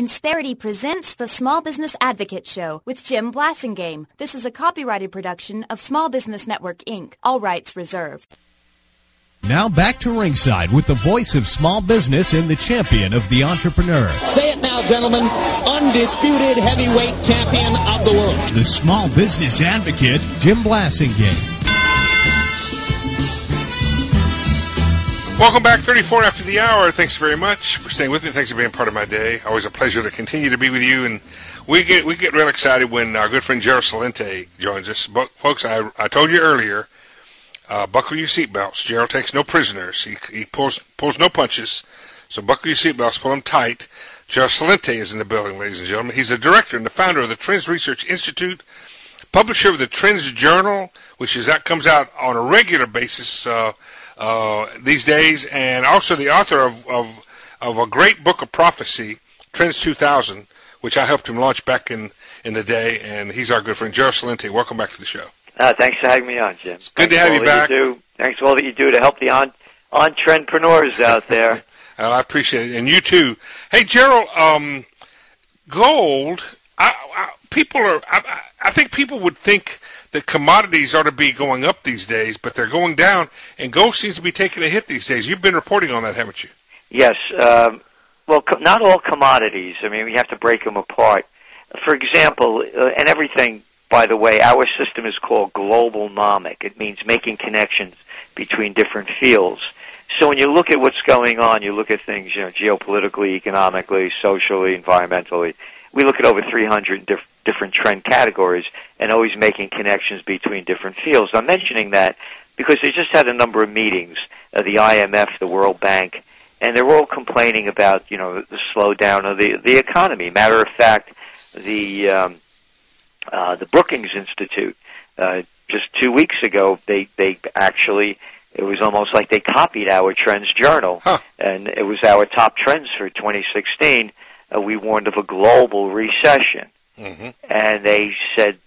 Insperity presents the Small Business Advocate Show with Jim Blasingame. This is a copyrighted production of Small Business Network, Inc. All rights reserved. Now back to ringside with the voice of small business and the champion of the entrepreneur. Say it now, gentlemen. Undisputed heavyweight champion of the world. The Small Business Advocate, Jim Blasingame. Welcome back, 34 after the hour. Thanks very much for staying with me. Thanks for being part of my day. Always a pleasure to continue to be with you. And we get real excited when our good friend Gerald Celente joins us. But folks, I told you earlier, buckle your seatbelts. Gerald takes no prisoners. He pulls no punches. So buckle your seatbelts, pull them tight. Gerald Celente is in the building, ladies and gentlemen. He's the director and the founder of the Trends Research Institute, publisher of the Trends Journal, that comes out on a regular basis these days, and also the author of a great book of prophecy, Trends 2000, which I helped him launch back in the day, and he's our good friend, Gerald Celente. Welcome back to the show. Thanks for having me on, Jim. It's good to have you back. Thanks for all that you do to help the on-trendpreneurs out there. Well, I appreciate it, and you too. Hey, Gerald, gold, I think people would think that commodities ought to be going up these days, but they're going down, and gold seems to be taking a hit these days. You've been reporting on that, haven't you? Yes. Well, not all commodities. I mean, we have to break them apart. For example, and everything, by the way, our system is called globalnomic. It means making connections between different fields. So when you look at what's going on, you look at things, geopolitically, economically, socially, environmentally. We look at over 300 different trend categories and always making connections between different fields. I'm mentioning that because they just had a number of meetings, the IMF, the World Bank, and they're all complaining about, the slowdown of the economy. Matter of fact, the Brookings Institute, just 2 weeks ago, they actually, it was almost like they copied our Trends Journal, and it was our top trends for 2016. We warned of a global recession, and they said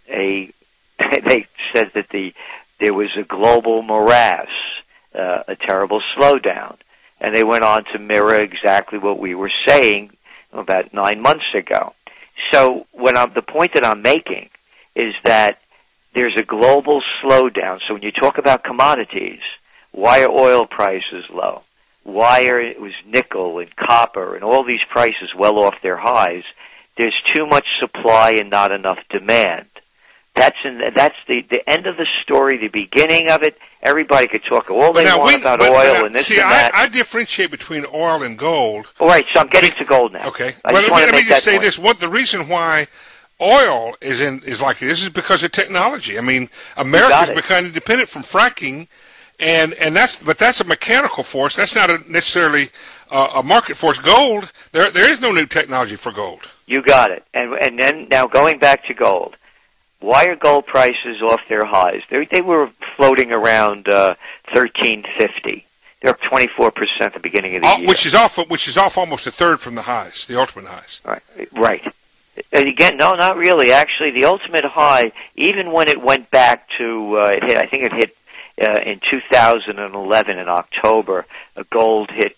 that there was a global morass, a terrible slowdown, and they went on to mirror exactly what we were saying about 9 months ago. So the point that I'm making is that there's a global slowdown. So when you talk about commodities, why are oil prices low? It was nickel and copper and all these prices well off their highs. There's too much supply and not enough demand. That's the end of the story, the beginning of it. Everybody could talk all they want about oil and this and that. I differentiate between oil and gold. All right, so I'm getting to gold now. Okay. Let me just say this. The reason why oil is like this is because of technology. I mean, America's becoming dependent from fracking. And that's a mechanical force. That's not necessarily a market force. Gold, there is no new technology for gold. You got it. And then now going back to gold, why are gold prices off their highs? They were floating around $1,350. They're up 24% at the beginning of the year, which is off almost a third from the highs, the ultimate highs. Right. And again, no, not really. Actually, the ultimate high, even when it went back to it hit in 2011 in October, gold hit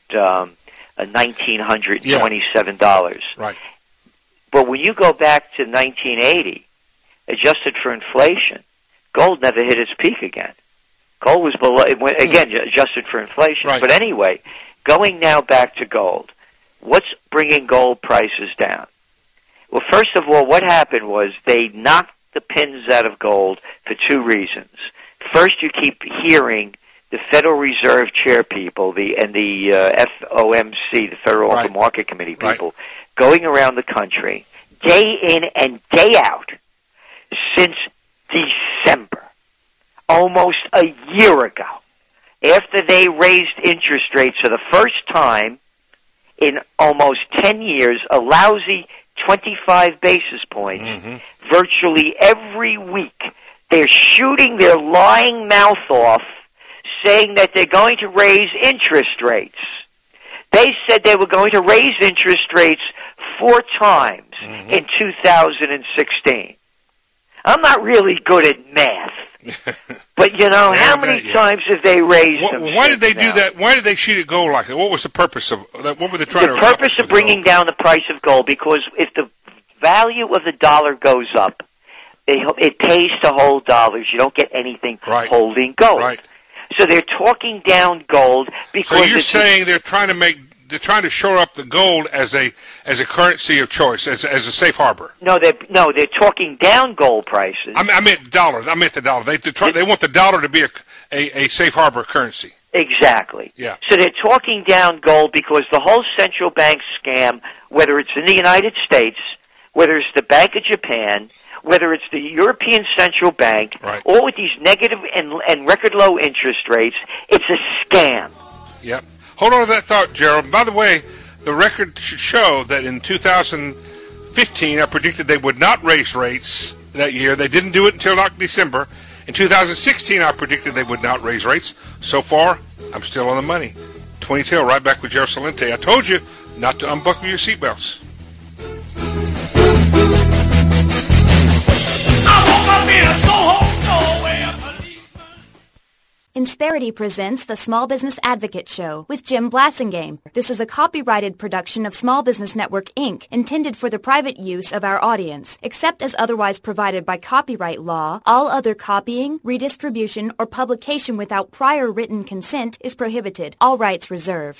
$1,927. Right. But when you go back to 1980, adjusted for inflation, gold never hit its peak again. Gold was below, adjusted for inflation. Right. But anyway, going now back to gold, what's bringing gold prices down? Well, first of all, what happened was they knocked the pins out of gold for two reasons. First, you keep hearing the Federal Reserve chair people, the FOMC, the Federal Open Market Committee people, going around the country day in and day out since December, almost a year ago, after they raised interest rates for the first time in almost 10 years, a lousy 25 basis points, virtually every week. They're shooting their lying mouth off, saying that they're going to raise interest rates. They said they were going to raise interest rates 4 times in 2016. I'm not really good at math, But, how many times have they raised them? Why did they do that? Why did they shoot at gold like that? What was the purpose of that? What were they trying to accomplish? The purpose of bringing down the price of gold, because if the value of the dollar goes up, it pays to hold dollars. You don't get anything holding gold. Right. So they're talking down gold because... So you're saying they're trying to shore up the gold as a currency of choice, as a safe harbor. No, they're talking down gold prices. I meant the dollar. They want the dollar to be a safe harbor currency. Exactly. Yeah. So they're talking down gold because the whole central bank scam, whether it's in the United States, whether it's the Bank of Japan, whether it's the European Central Bank, all with these negative and record low interest rates, it's a scam. Yep. Hold on to that thought, Gerald. By the way, the record should show that in 2015, I predicted they would not raise rates that year. They didn't do it until December. In 2016, I predicted they would not raise rates. So far, I'm still on the money. 20 till, right back with Gerald Celente. I told you not to unbuckle your seatbelts. Insperity presents the Small Business Advocate Show with Jim Blasingame. This is a copyrighted production of Small Business Network, Inc., intended for the private use of our audience. Except as otherwise provided by copyright law, all other copying, redistribution, or publication without prior written consent is prohibited. All rights reserved.